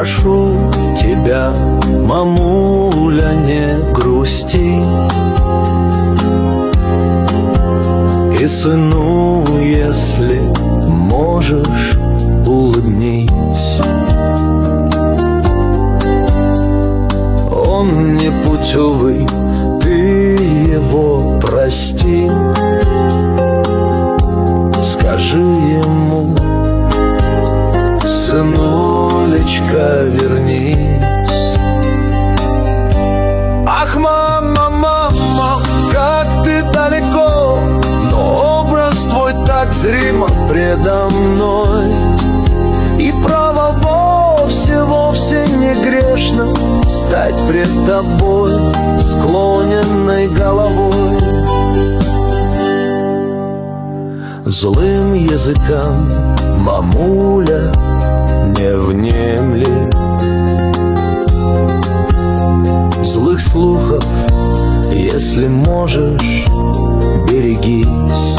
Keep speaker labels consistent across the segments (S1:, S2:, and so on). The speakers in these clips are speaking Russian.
S1: прошу тебя, мамуля, не грусти. И сыну, если можешь, улыбнись. Он не путевый, ты его прости. Скажи ему: сынулечка, вернись. Ах, мама, мама, как ты далеко, но образ твой так зримо предо мной. И право вовсе, вовсе не грешно стать пред тобой склоненной головой. Злым языкам, мамуля, не внемли. Злых слухов, если можешь, берегись.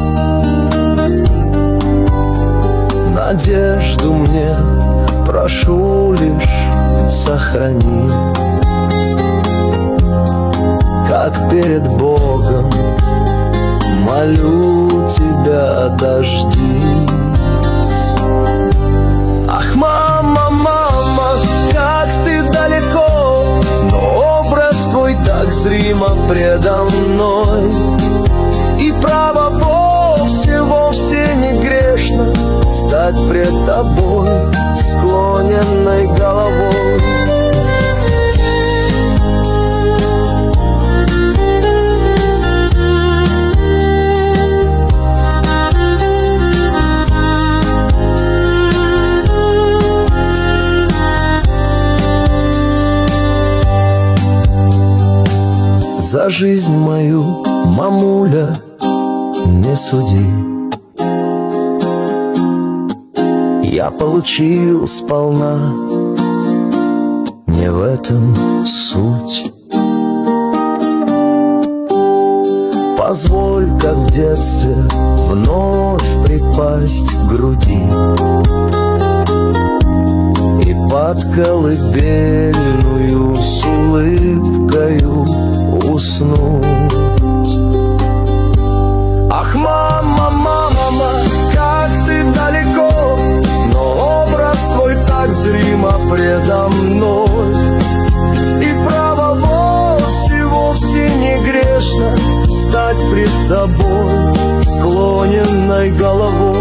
S1: Надежду мне, прошу, лишь сохрани. Как перед Богом молю тебя, дождись. Ах, мама, мама, как ты далеко, но образ твой так зримо предо мной. И право вовсе, вовсе не грешно стать пред тобой склоненной головой. За жизнь мою, мамуля, не суди. Я получил сполна, не в этом суть. Позволь, как в детстве, вновь припасть к груди и под колыбельную с улыбкою уснуть. Ах, мама, мама, как ты далеко, но образ твой так зримо предо мной. И право вовсе, вовсе не грешно стать пред тобой склоненной головой.